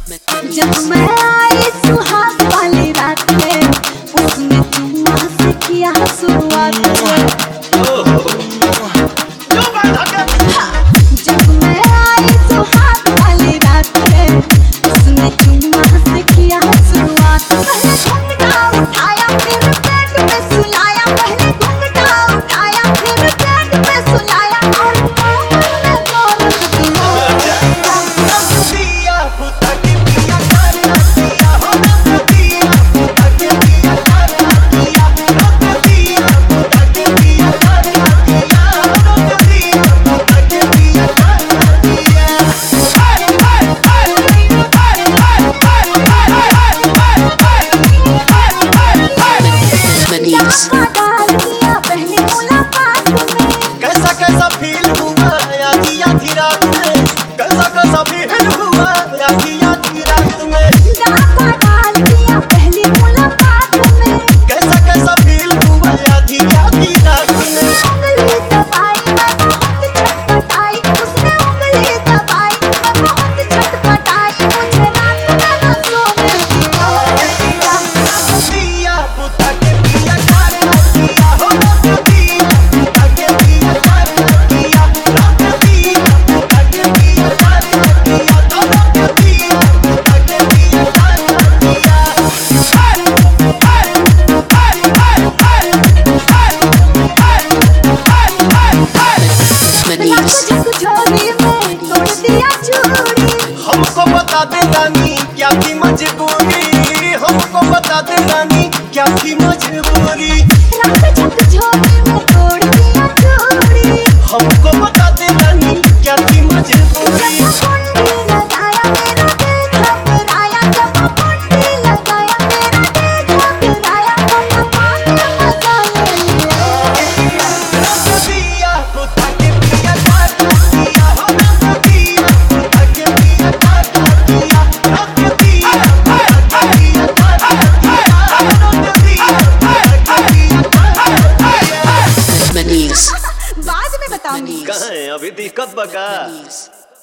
जब मैं आई सुहाग वाली रात में, उसने तुम से किया शुरुआत। जब मैं आई सुहाग वाली रात में, उसने तुम से किया शुरुआत। पहले घूंघटा उठाया फिर पेट पे सुलाया, पहले घूंघटा उठाया फिर पेट पे सुलाया, और मैं दौलत डाल दिया पहली मुलाकात में। कैसा कैसा फील हुआ आधी आधी रात में, कैसा कैसा फील हुआ आधी आधी रात में, डाका डाल दिया पहली मुलाकात में। कैसा कैसा फील हुआ आधी आधी रात में। उंगली दबाई मैं बहुत छटपटाई, उसने उंगली दबाई मैं बहुत छटपटाई, मुझे रात में न सोने दिया। दिया बुता के पिया खाना किया, हो दिया बुता के पिया खाना किया, रात दिया बुता के पिया खाना किया, तो दिया बुता के पिया खाना किया। झोली में तोड़ दिया चूड़ी, हमको बता दे रानी क्या थी मजबूरी, हमको बता दे रानी क्या थी मजबूरी, रख झोली में तोड़ दिया चूड़ी। हमको बता दे रानी क्या थी मजबूरी। जब कुंडी लगाया मेरा दिल घबराया, जब कुंडी लगाया मेरा दिल घबराया, तो पानी मसाले लिया। दिया बुता के पिया खाना किया, हो दिया बुता के पिया खाना किया, रख दिया बुता के पिया खाना किया, रख दिया बुता के पिया खाना किया। बाद में बताऊंगी। कहाँ है अभी दिक्कत बका।